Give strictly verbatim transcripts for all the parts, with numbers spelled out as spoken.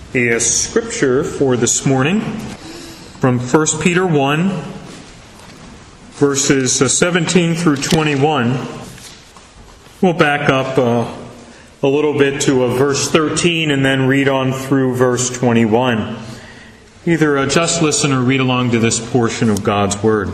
A scripture for this morning from First Peter one, verses seventeen through twenty-one. We'll back up uh, a little bit to uh, verse thirteen and then read on through verse twenty-one. Either uh, just listen or read along to this portion of God's Word.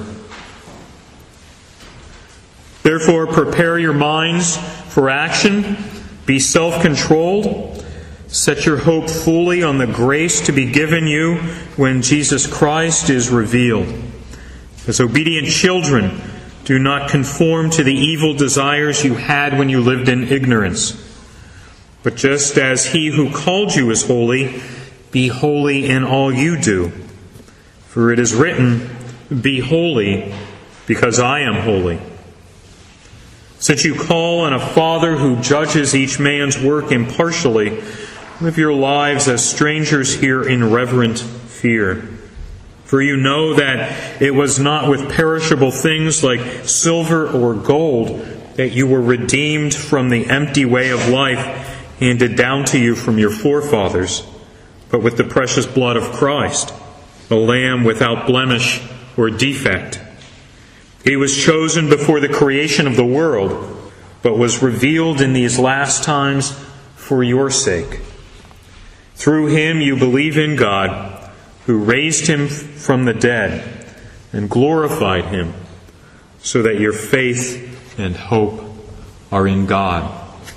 Therefore, prepare your minds for action. Be self-controlled. Set your hope fully on the grace to be given you when Jesus Christ is revealed. As obedient children, do not conform to the evil desires you had when you lived in ignorance. But just as He who called you is holy, be holy in all you do. For it is written, "Be holy, because I am holy." Since you call on a Father who judges each man's work impartially, live your lives as strangers here in reverent fear. For you know that it was not with perishable things like silver or gold that you were redeemed from the empty way of life handed down to you from your forefathers, but with the precious blood of Christ, a lamb without blemish or defect. He was chosen before the creation of the world, but was revealed in these last times for your sake. Through Him you believe in God, who raised Him from the dead and glorified Him, so that your faith and hope are in God.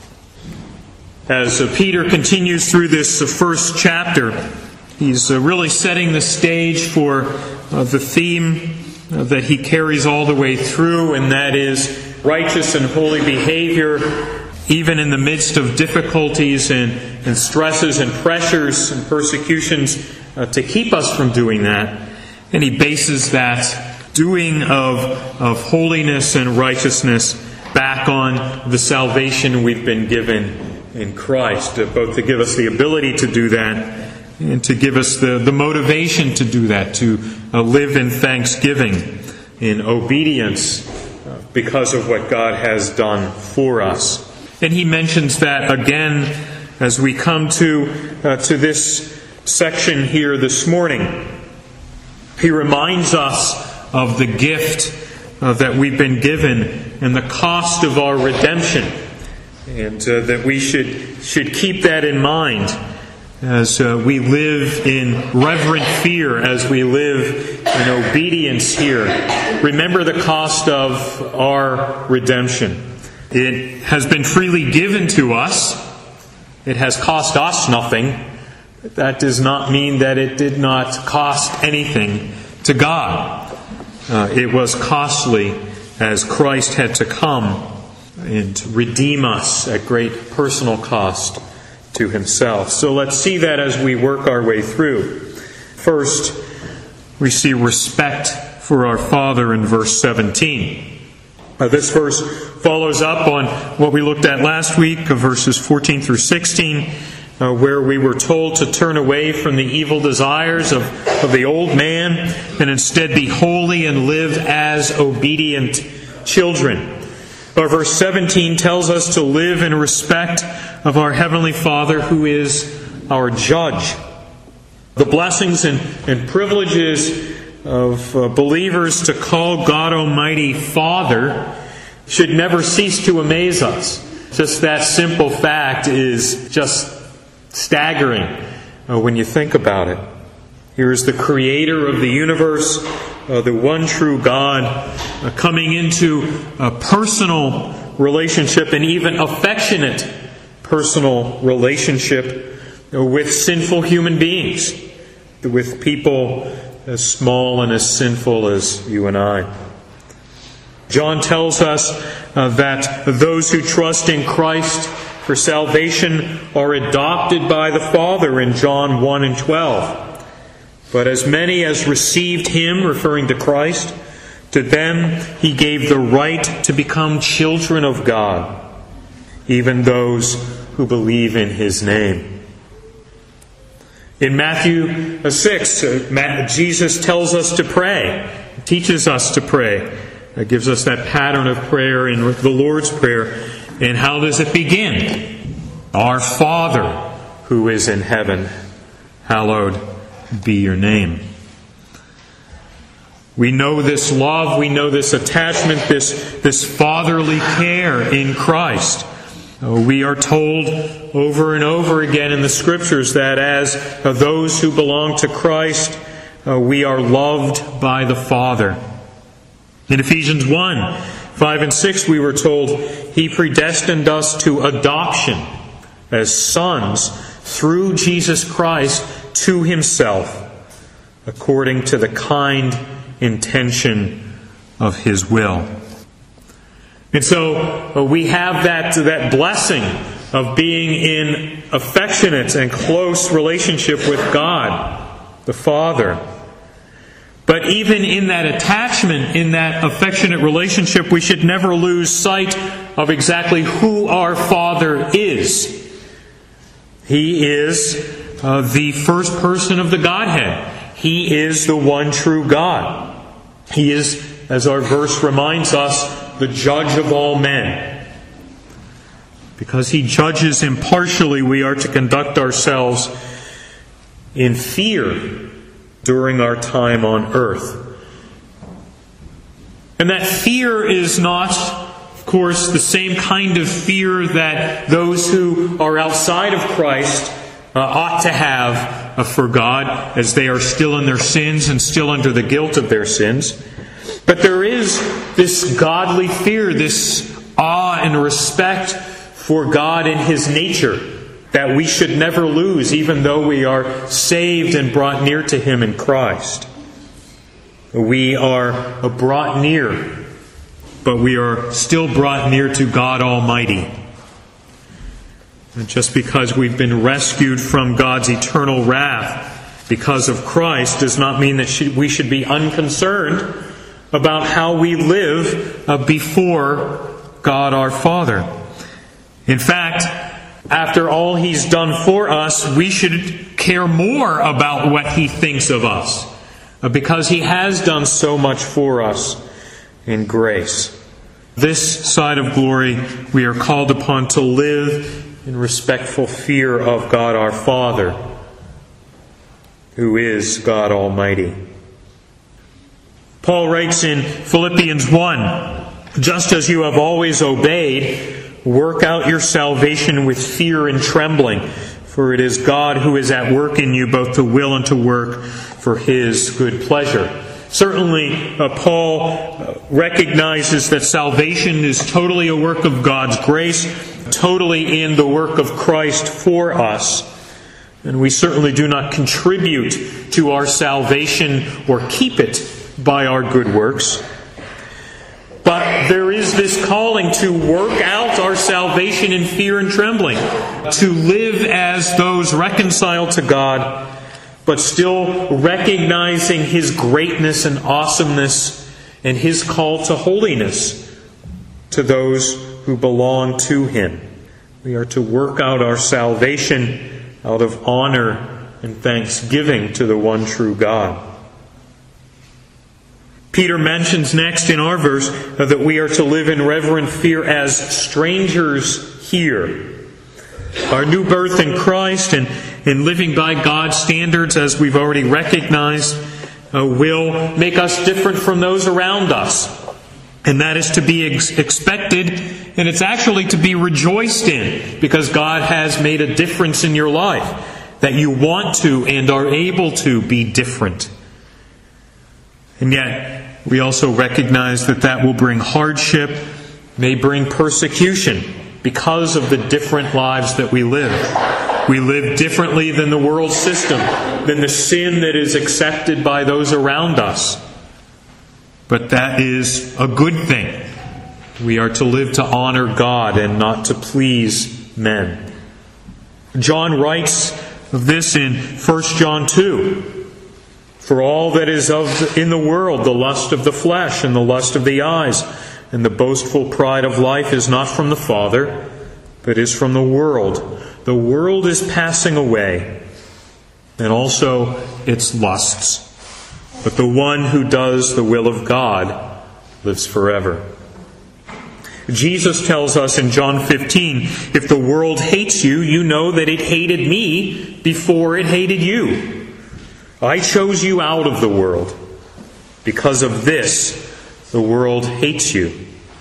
As Peter continues through this first chapter, he's really setting the stage for the theme that he carries all the way through, and that is righteous and holy behavior, even in the midst of difficulties and, and stresses and pressures and persecutions, uh, to keep us from doing that. And he bases that doing of, of holiness and righteousness back on the salvation we've been given in Christ, uh, both to give us the ability to do that and to give us the, the motivation to do that, to uh, live in thanksgiving, in obedience, uh, because of what God has done for us. And he mentions that again as we come to uh, to this section here this morning. He reminds us of the gift uh, that we've been given and the cost of our redemption, and uh, that we should should keep that in mind as uh, we live in reverent fear, as we live in obedience here. Remember the cost of our redemption. It has been freely given to us. It has cost us nothing. That does not mean that it did not cost anything to God. Uh, it was costly, as Christ had to come and redeem us at great personal cost to Himself. So let's see that as we work our way through. First, we see respect for our Father in verse seventeen. Uh, this verse follows up on what we looked at last week, of verses fourteen through sixteen, uh, where we were told to turn away from the evil desires of, of the old man and instead be holy and live as obedient children. But verse seventeen tells us to live in respect of our Heavenly Father, who is our judge. The blessings and, and privileges of uh, believers to call God Almighty Father should never cease to amaze us. Just that simple fact is just staggering uh, when you think about it. Here is the Creator of the universe, uh, the one true God, uh, coming into a personal relationship, and even affectionate personal relationship uh, with sinful human beings, with people as small and as sinful as you and I. John tells us uh, that those who trust in Christ for salvation are adopted by the Father in John one and twelve. But as many as received Him, referring to Christ, to them He gave the right to become children of God, even those who believe in His name. In Matthew six, Jesus tells us to pray, teaches us to pray. It gives us that pattern of prayer in the Lord's Prayer. And how does it begin? Our Father who is in heaven, hallowed be your name. We know this love, we know this attachment, this, this fatherly care in Christ. We are told over and over again in the Scriptures that as those who belong to Christ, we are loved by the Father. In Ephesians one, five and six, we were told, He predestined us to adoption as sons through Jesus Christ to Himself, according to the kind intention of His will. And so uh, we have that, that blessing of being in affectionate and close relationship with God, the Father. But even in that attachment, in that affectionate relationship, we should never lose sight of exactly who our Father is. He is uh, the first person of the Godhead. He is the one true God. He is, as our verse reminds us, the judge of all men. Because He judges impartially, we are to conduct ourselves in fear during our time on earth. And that fear is not, of course, the same kind of fear that those who are outside of Christ uh, ought to have uh, for God, as they are still in their sins and still under the guilt of their sins. But there is this godly fear, this awe and respect for God and His nature that we should never lose, even though we are saved and brought near to Him in Christ. We are brought near, but we are still brought near to God Almighty. And just because we've been rescued from God's eternal wrath because of Christ does not mean that we should be unconcerned about how we live uh, before God our Father. In fact, after all He's done for us, we should care more about what He thinks of us, uh, because He has done so much for us in grace. This side of glory, we are called upon to live in respectful fear of God our Father, who is God Almighty. Paul writes in Philippians one, just as you have always obeyed, work out your salvation with fear and trembling, for it is God who is at work in you both to will and to work for His good pleasure. Certainly, uh, Paul uh, recognizes that salvation is totally a work of God's grace, totally in the work of Christ for us. And we certainly do not contribute to our salvation or keep it by our good works. But there is this calling to work out our salvation in fear and trembling, to live as those reconciled to God, but still recognizing His greatness and awesomeness and His call to holiness to those who belong to Him. We are to work out our salvation out of honor and thanksgiving to the one true God. Peter mentions next in our verse that we are to live in reverent fear as strangers here. Our new birth in Christ and, and living by God's standards, as we've already recognized, uh, will make us different from those around us. And that is to be ex- expected, and it's actually to be rejoiced in, because God has made a difference in your life, that you want to and are able to be different. And yet, we also recognize that that will bring hardship, may bring persecution, because of the different lives that we live. We live differently than the world system, than the sin that is accepted by those around us. But that is a good thing. We are to live to honor God and not to please men. John writes of this in First John two. For all that is of in the world, the lust of the flesh and the lust of the eyes and the boastful pride of life is not from the Father, but is from the world. The world is passing away, and also its lusts. But the one who does the will of God lives forever. Jesus tells us in John fifteen, if the world hates you, you know that it hated me before it hated you. I chose you out of the world. Because of this, the world hates you.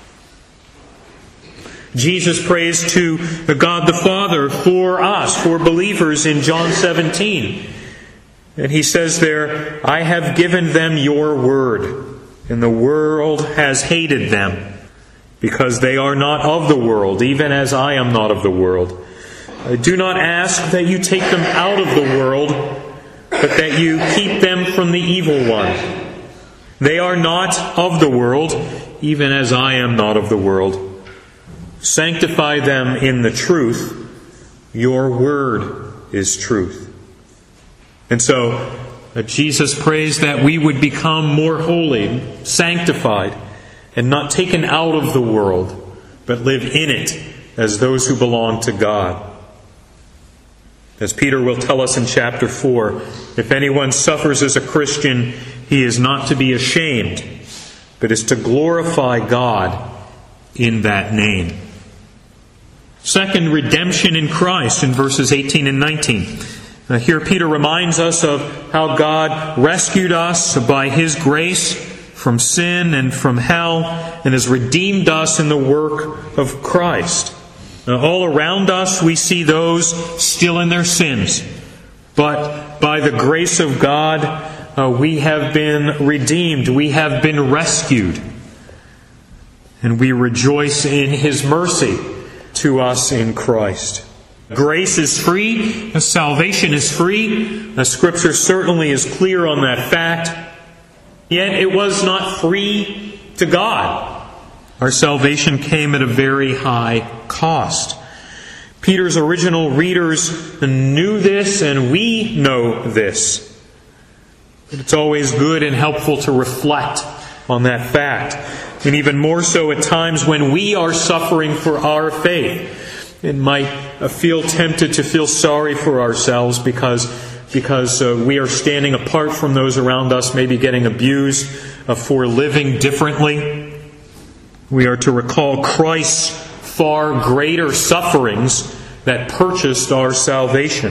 Jesus prays to God the Father for us, for believers in John seventeen. And he says there, I have given them your word, and the world has hated them, because they are not of the world, even as I am not of the world. I do not ask that you take them out of the world, but that you keep them from the evil one. They are not of the world, even as I am not of the world. Sanctify them in the truth. Your word is truth. And so, uh, Jesus prays that we would become more holy, sanctified, and not taken out of the world, but live in it as those who belong to God. As Peter will tell us in chapter four, if anyone suffers as a Christian, he is not to be ashamed, but is to glorify God in that name. Second, redemption in Christ in verses eighteen and nineteen. Uh, here Peter reminds us of how God rescued us by His grace from sin and from hell, and has redeemed us in the work of Christ. Now, all around us we see those still in their sins, but by the grace of God uh, we have been redeemed, we have been rescued, and we rejoice in His mercy to us in Christ. Grace is free, salvation is free. The Scripture certainly is clear on that fact. Yet it was not free to God. Our salvation came at a very high cost. Peter's original readers knew this, and we know this. But it's always good and helpful to reflect on that fact. And even more so at times when we are suffering for our faith. It might feel tempted to feel sorry for ourselves because, because uh, we are standing apart from those around us, maybe getting abused uh, for living differently. We are to recall Christ's far greater sufferings that purchased our salvation.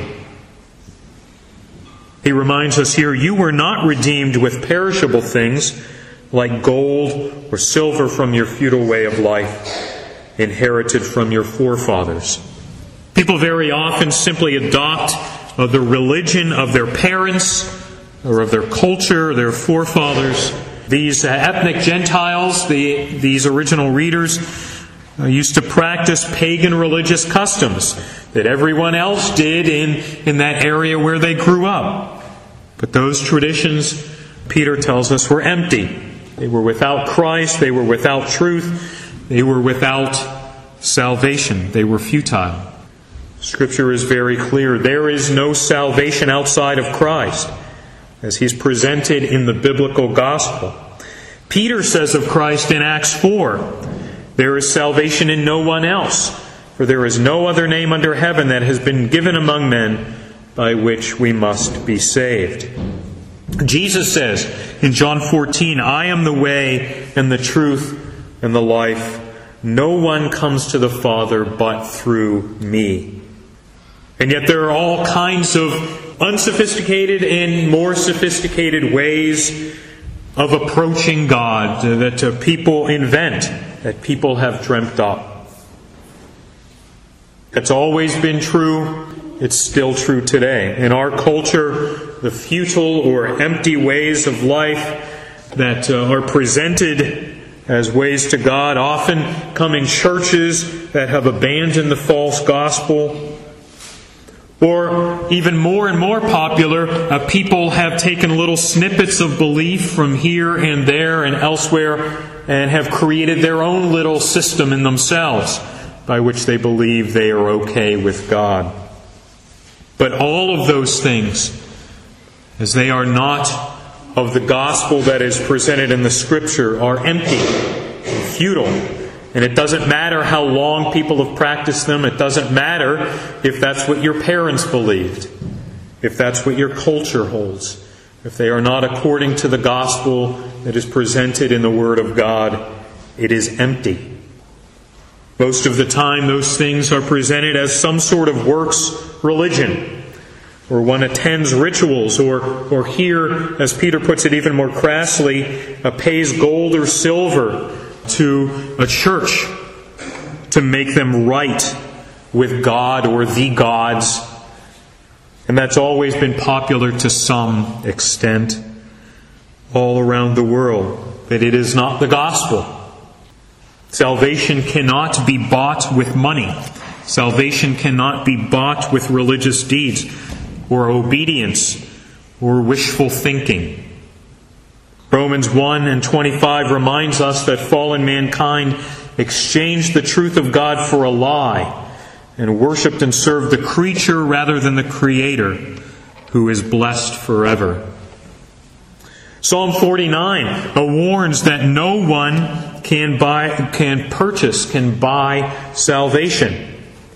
He reminds us here, you were not redeemed with perishable things like gold or silver from your futile way of life, inherited from your forefathers. People very often simply adopt uh, the religion of their parents or of their culture, their forefathers. These uh, ethnic Gentiles, the, these original readers, uh, used to practice pagan religious customs that everyone else did in, in that area where they grew up. But those traditions, Peter tells us, were empty. They were without Christ, they were without truth, they were without salvation. They were futile. Scripture is very clear. There is no salvation outside of Christ, as He's presented in the biblical gospel. Peter says of Christ in Acts four, there is salvation in no one else, for there is no other name under heaven that has been given among men by which we must be saved. Jesus says in John fourteen, I am the way and the truth and the life. No one comes to the Father but through me. And yet there are all kinds of unsophisticated and more sophisticated ways of approaching God that people invent, that people have dreamt up. It's always been true. It's still true today. In our culture, the futile or empty ways of life that uh, are presented as ways to God often come in churches that have abandoned the false gospel. Or even more and more popular, uh, people have taken little snippets of belief from here and there and elsewhere and have created their own little system in themselves by which they believe they are okay with God. But all of those things, as they are not of the gospel that is presented in the Scripture, are empty and futile. And it doesn't matter how long people have practiced them. It doesn't matter if that's what your parents believed, if that's what your culture holds. If they are not according to the gospel that is presented in the Word of God, it is empty. Most of the time, those things are presented as some sort of works religion, or one attends rituals, or, or here, as Peter puts it even more crassly, uh, pays gold or silver to a church to make them right with God or the gods. And that's always been popular to some extent all around the world. But it is not the gospel. Salvation cannot be bought with money. Salvation cannot be bought with religious deeds or obedience or wishful thinking. Romans one and twenty-five reminds us that fallen mankind exchanged the truth of God for a lie and worshipped and served the creature rather than the Creator, who is blessed forever. Psalm forty-nine warns that no one can buy, can purchase, can buy salvation.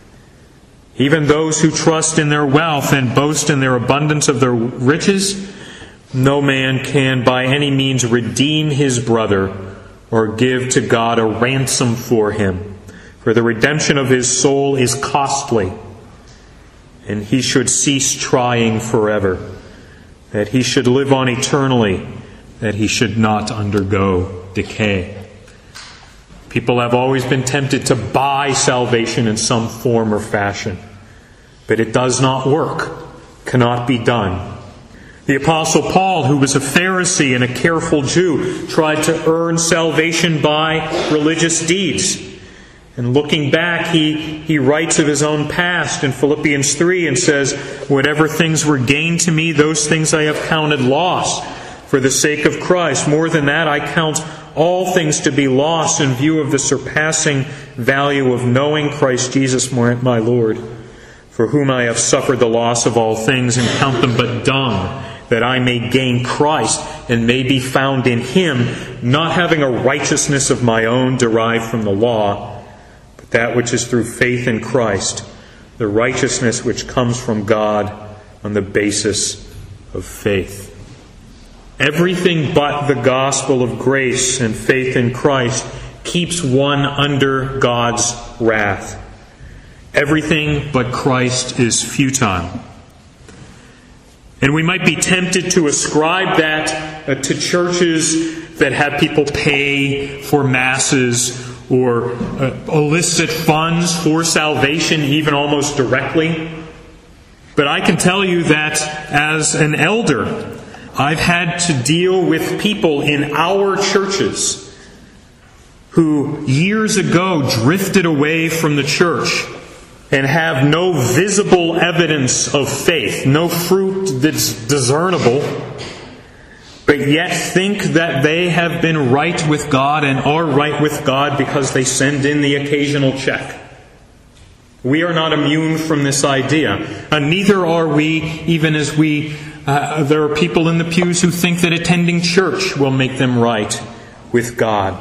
Even those who trust in their wealth and boast in their abundance of their riches, no man can by any means redeem his brother or give to God a ransom for him. For the redemption of his soul is costly, and he should cease trying forever, that he should live on eternally, that he should not undergo decay. People have always been tempted to buy salvation in some form or fashion, but it does not work, cannot be done. The Apostle Paul, who was a Pharisee and a careful Jew, tried to earn salvation by religious deeds. And looking back, he, he writes of his own past in Philippians three and says, "Whatever things were gained to me, those things I have counted loss for the sake of Christ. More than that, I count all things to be lost in view of the surpassing value of knowing Christ Jesus my Lord, for whom I have suffered the loss of all things and count them but dung, that I may gain Christ and may be found in Him, not having a righteousness of my own derived from the law, but that which is through faith in Christ, the righteousness which comes from God on the basis of faith." Everything but the gospel of grace and faith in Christ keeps one under God's wrath. Everything but Christ is futile. And we might be tempted to ascribe that uh, to churches that have people pay for masses or uh, elicit funds for salvation, even almost directly. But I can tell you that as an elder, I've had to deal with people in our churches who years ago drifted away from the church and have no visible evidence of faith, no fruit that's discernible, but yet think that they have been right with God and are right with God because they send in the occasional check. We are not immune from this idea. And neither are we, even as we, uh, there are people in the pews who think that attending church will make them right with God.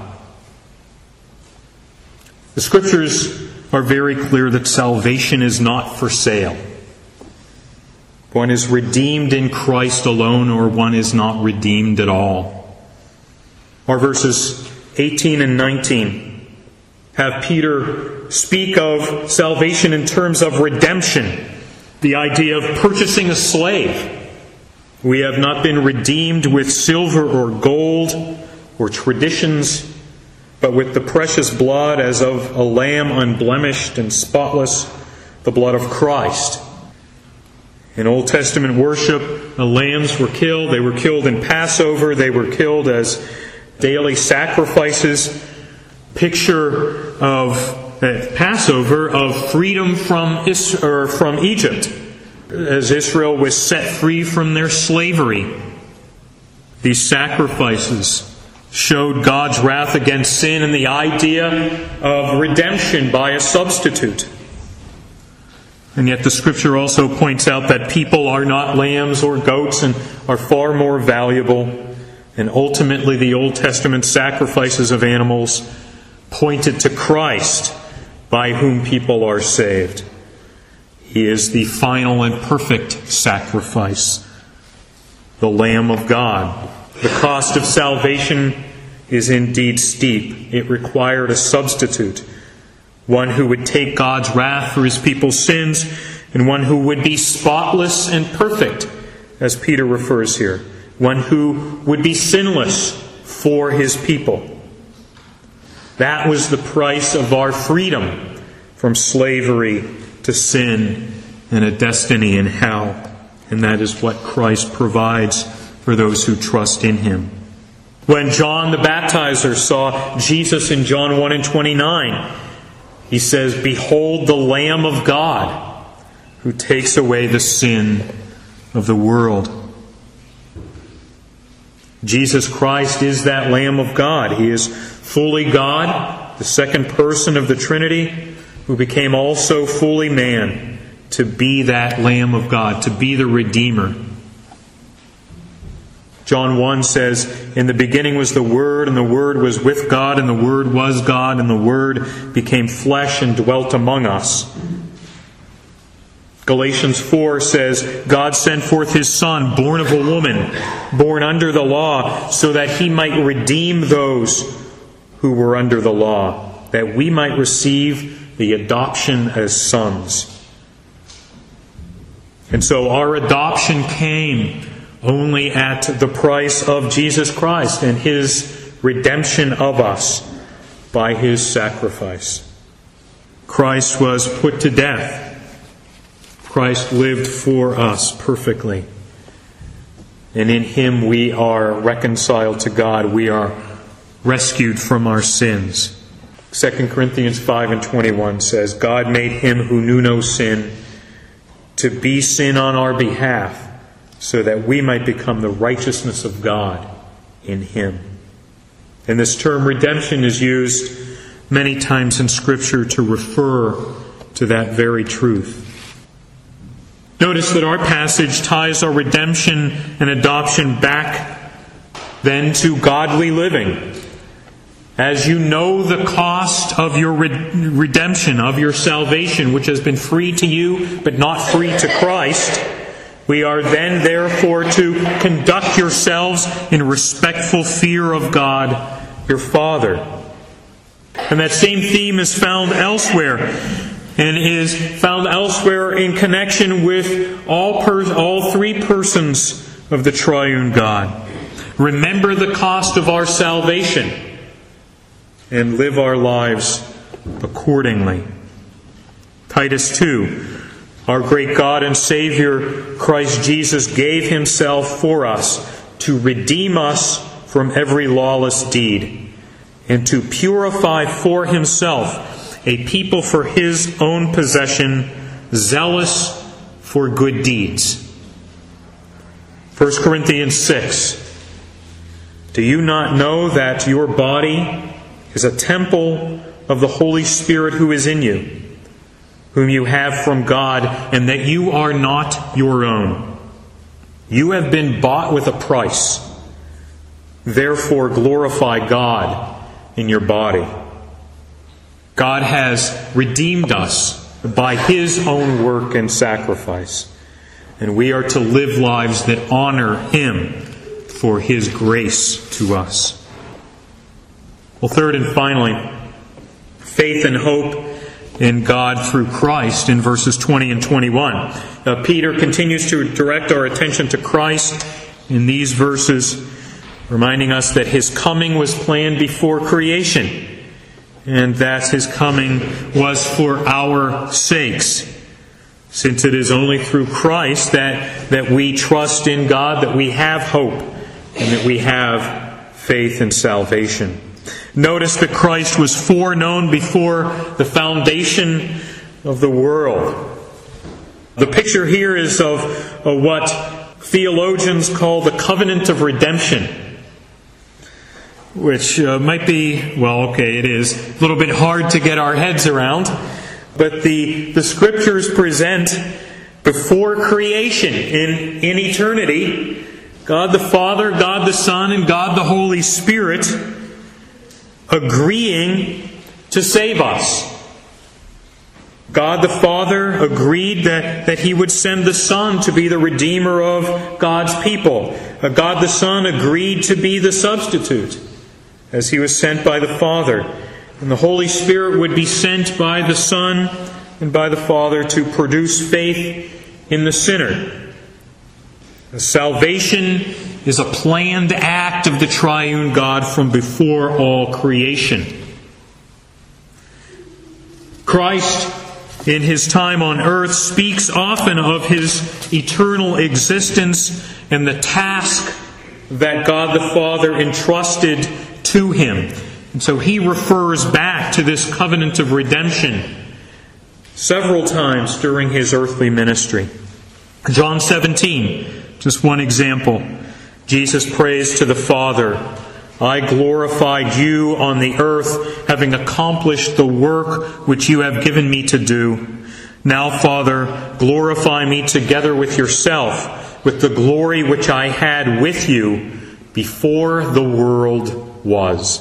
The Scriptures are very clear that salvation is not for sale. One is redeemed in Christ alone, or one is not redeemed at all. Our verses eighteen and nineteen have Peter speak of salvation in terms of redemption, the idea of purchasing a slave. We have not been redeemed with silver or gold or traditions, but with the precious blood as of a lamb unblemished and spotless, the blood of Christ. In Old Testament worship, the lambs were killed. They were killed in Passover. They were killed as daily sacrifices. Picture of uh, Passover of freedom from Is- or from Egypt, as Israel was set free from their slavery. These sacrifices showed God's wrath against sin and the idea of redemption by a substitute. And yet the Scripture also points out that people are not lambs or goats and are far more valuable. And ultimately the Old Testament sacrifices of animals pointed to Christ, by whom people are saved. He is the final and perfect sacrifice, the Lamb of God. The cost of salvation is indeed steep. It required a substitute, one who would take God's wrath for his people's sins, and one who would be spotless and perfect, as Peter refers here, one who would be sinless for his people. That was the price of our freedom from slavery to sin and a destiny in hell. And that is what Christ provides for those who trust in him. When John the Baptizer saw Jesus in John one and twenty-nine, he says, "Behold the Lamb of God, who takes away the sin of the world." Jesus Christ is that Lamb of God. He is fully God, the second person of the Trinity, who became also fully man, to be that Lamb of God, to be the Redeemer. John one says, "In the beginning was the Word, and the Word was with God, and the Word was God, and the Word became flesh and dwelt among us." Galatians four says, "God sent forth His Son, born of a woman, born under the law, so that He might redeem those who were under the law, that we might receive the adoption as sons." And so our adoption came only at the price of Jesus Christ and His redemption of us by His sacrifice. Christ was put to death. Christ lived for us perfectly. And in Him we are reconciled to God. We are rescued from our sins. Second Corinthians five and twenty-one says, "God made Him who knew no sin to be sin on our behalf, so that we might become the righteousness of God in Him." And this term redemption is used many times in Scripture to refer to that very truth. Notice that our passage ties our redemption and adoption back then to godly living. As you know the cost of your redemption, of your salvation, which has been free to you but not free to Christ, we are then therefore to conduct yourselves in respectful fear of God, your Father. And that same theme is found elsewhere, and is found elsewhere in connection with all pers- all three persons of the triune God. Remember the cost of our salvation and live our lives accordingly. Titus two, "Our great God and Savior, Christ Jesus, gave Himself for us to redeem us from every lawless deed, and to purify for Himself a people for His own possession, zealous for good deeds." First Corinthians six, "Do you not know that your body is a temple of the Holy Spirit who is in you, whom you have from God, and that you are not your own? You have been bought with a price. Therefore glorify God in your body." God has redeemed us by His own work and sacrifice, and we are to live lives that honor Him for His grace to us. Well, third and finally, faith and hope in God through Christ in verses twenty and twenty-one. Uh, Peter continues to direct our attention to Christ in these verses, reminding us that His coming was planned before creation, and that His coming was for our sakes, since it is only through Christ that, that we trust in God, that we have hope, and that we have faith and salvation. Notice that Christ was foreknown before the foundation of the world. The picture here is of, of what theologians call the covenant of redemption, which uh, might be, well, okay, it is a little bit hard to get our heads around, but the, the Scriptures present before creation, in, in eternity, God the Father, God the Son, and God the Holy Spirit agreeing to save us. God the Father agreed that, that He would send the Son to be the Redeemer of God's people. God the Son agreed to be the substitute, as He was sent by the Father. And the Holy Spirit would be sent by the Son and by the Father to produce faith in the sinner. Salvation is a planned act of the triune God from before all creation. Christ, in his time on earth, speaks often of his eternal existence and the task that God the Father entrusted to him. And so he refers back to this covenant of redemption several times during his earthly ministry. John seventeen, just one example. Jesus prays to the Father, "I glorified you on the earth, having accomplished the work which you have given me to do. Now, Father, glorify me together with yourself, with the glory which I had with you before the world was."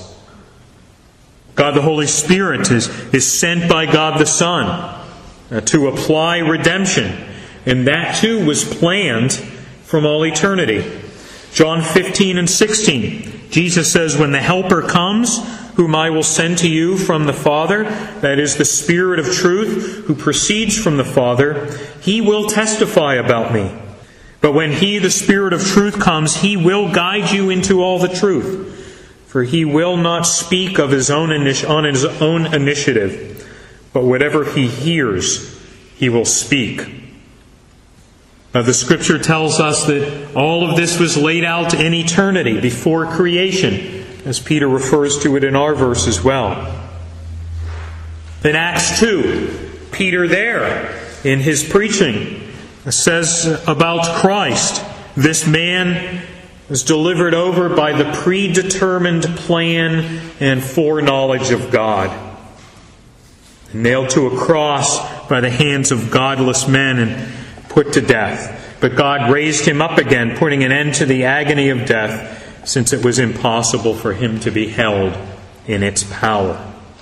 God the Holy Spirit is, is sent by God the Son uh, to apply redemption. And that too was planned from all eternity. John fifteen and sixteen, Jesus says, "When the Helper comes, whom I will send to you from the Father, that is the Spirit of truth, who proceeds from the Father, He will testify about me. But when He, the Spirit of truth, comes, He will guide you into all the truth. For He will not speak of His own initi- on His own initiative, but whatever He hears, He will speak." Now, the Scripture tells us that all of this was laid out in eternity before creation, as Peter refers to it in our verse as well. In Acts two, Peter there, in his preaching, says about Christ, "This man was delivered over by the predetermined plan and foreknowledge of God, nailed to a cross by the hands of godless men and put to death. But God raised him up again, putting an end to the agony of death, since it was impossible for him to be held in its power."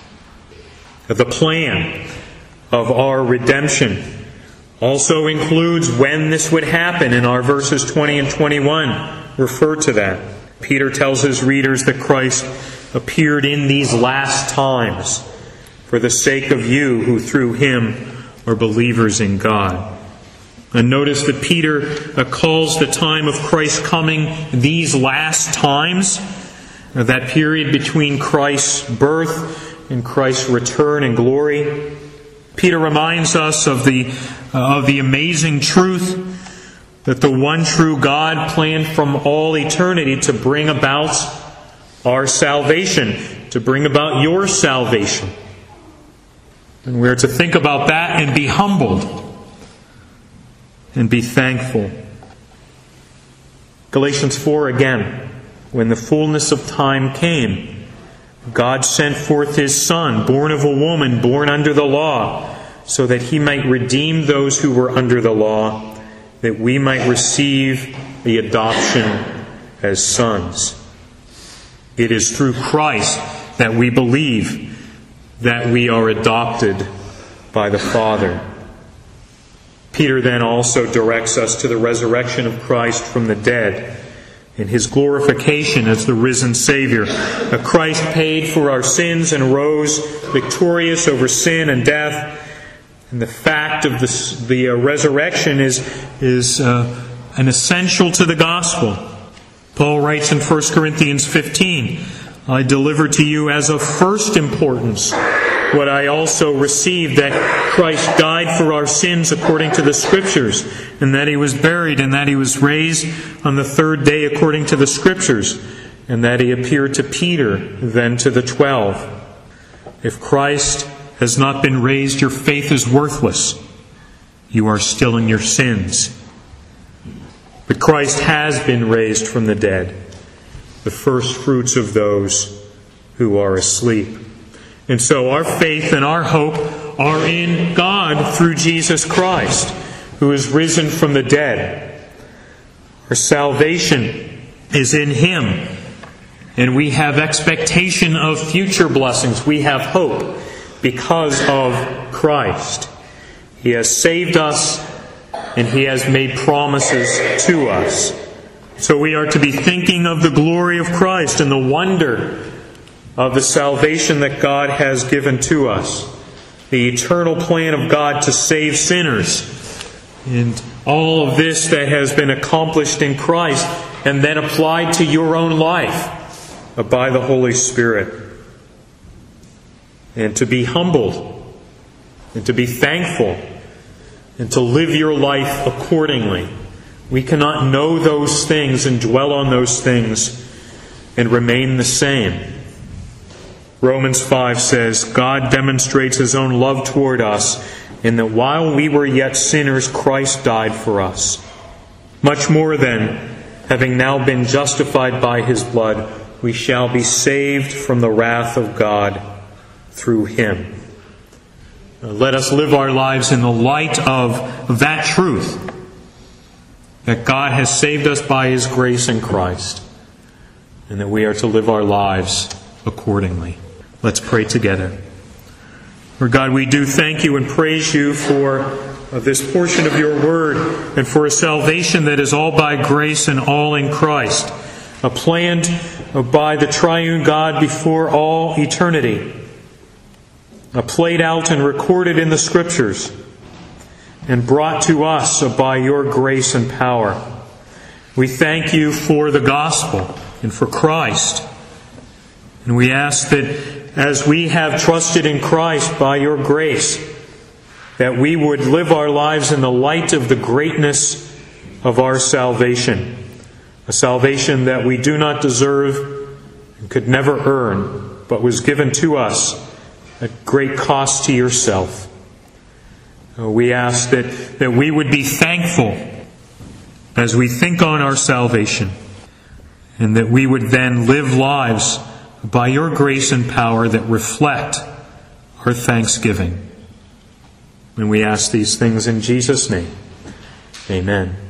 The plan of our redemption also includes when this would happen, and our verses twenty and twenty-one refer to that. Peter tells his readers that Christ appeared in these last times for the sake of you who through Him are believers in God. And notice that Peter calls the time of Christ's coming these last times, that period between Christ's birth and Christ's return in glory. Peter reminds us of the, uh, of the amazing truth that the one true God planned from all eternity to bring about our salvation, to bring about your salvation. And we're to think about that and be humbled and be thankful. Galatians four again. "When the fullness of time came, God sent forth His Son, born of a woman, born under the law, so that He might redeem those who were under the law, that we might receive the adoption as sons." It is through Christ that we believe that we are adopted by the Father. Peter then also directs us to the resurrection of Christ from the dead and His glorification as the risen Savior. That Christ paid for our sins and rose victorious over sin and death. And the fact of the, the uh, resurrection is, is uh, an essential to the gospel. Paul writes in First Corinthians fifteen, "I delivered to you as of first importance what I also received, that Christ died for our sins according to the Scriptures, and that He was buried, and that He was raised on the third day according to the Scriptures, and that He appeared to Peter, then to the twelve. If Christ has not been raised, your faith is worthless. You are still in your sins. But Christ has been raised from the dead, the first fruits of those who are asleep." And so our faith and our hope are in God through Jesus Christ, who is risen from the dead. Our salvation is in Him, and we have expectation of future blessings. We have hope because of Christ. He has saved us, and He has made promises to us. So we are to be thinking of the glory of Christ and the wonder of the salvation that God has given to us, the eternal plan of God to save sinners, and all of this that has been accomplished in Christ and then applied to your own life by the Holy Spirit. And to be humbled, and to be thankful, and to live your life accordingly. We cannot know those things and dwell on those things and remain the same. Romans five says, God demonstrates His own love toward us in that while we were yet sinners, Christ died for us. Much more then, having now been justified by His blood, we shall be saved from the wrath of God through Him. Let us live our lives in the light of that truth, that God has saved us by His grace in Christ, and that we are to live our lives accordingly. Let's pray together. Lord God, we do thank You and praise You for this portion of Your Word, and for a salvation that is all by grace and all in Christ, a planned by the triune God before all eternity, a played out and recorded in the Scriptures, and brought to us by Your grace and power. We thank You for the gospel and for Christ. And we ask that as we have trusted in Christ by Your grace, that we would live our lives in the light of the greatness of our salvation, a salvation that we do not deserve and could never earn, but was given to us at great cost to Yourself. We ask that, that we would be thankful as we think on our salvation, and that we would then live lives by Your grace and power that reflect our thanksgiving. And we ask these things in Jesus' name. Amen.